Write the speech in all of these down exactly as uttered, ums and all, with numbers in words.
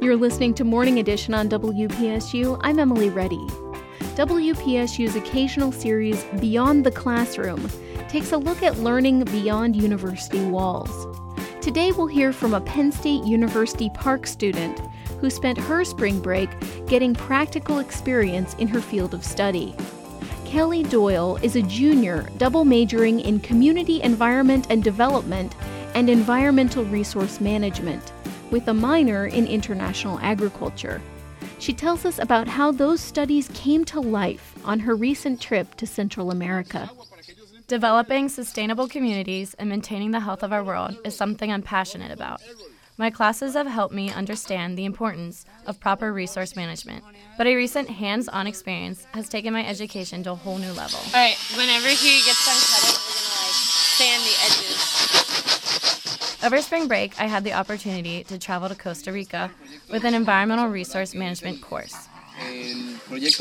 You're listening to Morning Edition on W P S U. I'm Emily Reddy. W P S U's occasional series, Beyond the Classroom, takes a look at learning beyond university walls. Today we'll hear from a Penn State University Park student who spent her spring break getting practical experience in her field of study. Kelly Doyle is a junior double majoring in Community Environment and Development and Environmental Resource Management, with a minor in International Agriculture. She tells us about how those studies came to life on her recent trip to Central America. Developing sustainable communities and maintaining the health of our world is something I'm passionate about. My classes have helped me understand the importance of proper resource management, but a recent hands-on experience has taken my education to a whole new level. All right, whenever he gets done cutting, we're going to like sand the edges. Over spring break, I had the opportunity to travel to Costa Rica with an environmental resource management course. It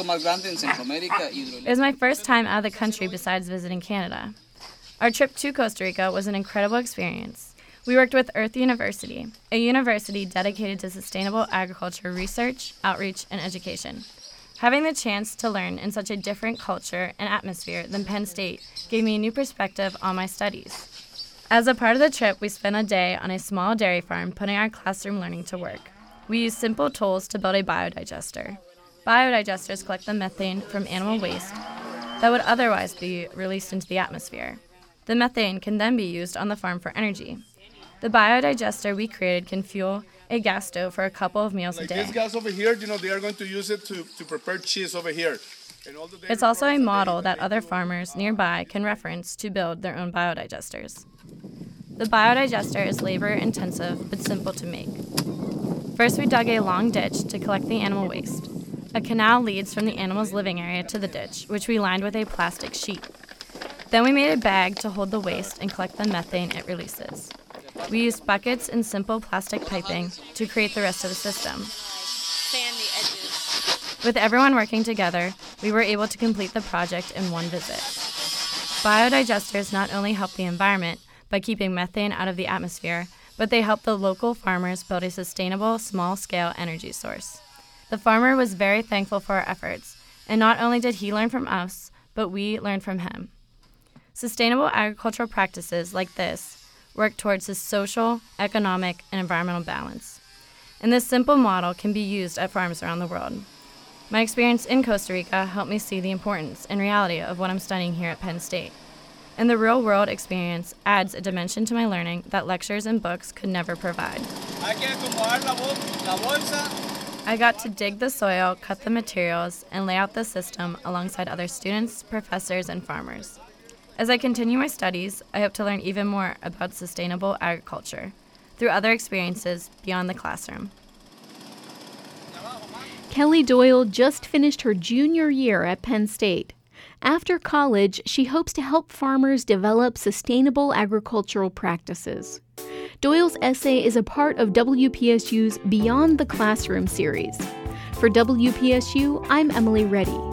was my first time out of the country besides visiting Canada. Our trip to Costa Rica was an incredible experience. We worked with Earth University, a university dedicated to sustainable agriculture research, outreach, and education. Having the chance to learn in such a different culture and atmosphere than Penn State gave me a new perspective on my studies. As a part of the trip, we spent a day on a small dairy farm putting our classroom learning to work. We used simple tools to build a biodigester. Biodigesters collect the methane from animal waste that would otherwise be released into the atmosphere. The methane can then be used on the farm for energy. The biodigester we created can fuel a gas stove for a couple of meals like a day. This gas over here, you know, they are going to use it to, to prepare cheese over here. And all the it's also a model that other farmers nearby can reference to build their own biodigesters. The biodigester is labor-intensive but simple to make. First, we dug a long ditch to collect the animal waste. A canal leads from the animal's living area to the ditch, which we lined with a plastic sheet. Then we made a bag to hold the waste and collect the methane it releases. We used buckets and simple plastic piping to create the rest of the system. Sand the edges. With everyone working together, we were able to complete the project in one visit. Biodigesters not only help the environment by keeping methane out of the atmosphere, but they help the local farmers build a sustainable, small-scale energy source. The farmer was very thankful for our efforts, and not only did he learn from us, but we learned from him. Sustainable agricultural practices like this work towards a social, economic, and environmental balance. And this simple model can be used at farms around the world. My experience in Costa Rica helped me see the importance and reality of what I'm studying here at Penn State. And the real-world experience adds a dimension to my learning that lectures and books could never provide. I got to dig the soil, cut the materials, and lay out the system alongside other students, professors, and farmers. As I continue my studies, I hope to learn even more about sustainable agriculture through other experiences beyond the classroom. Kelly Doyle just finished her junior year at Penn State. After college, she hopes to help farmers develop sustainable agricultural practices. Doyle's essay is a part of W P S U's Beyond the Classroom series. For W P S U, I'm Emily Reddy.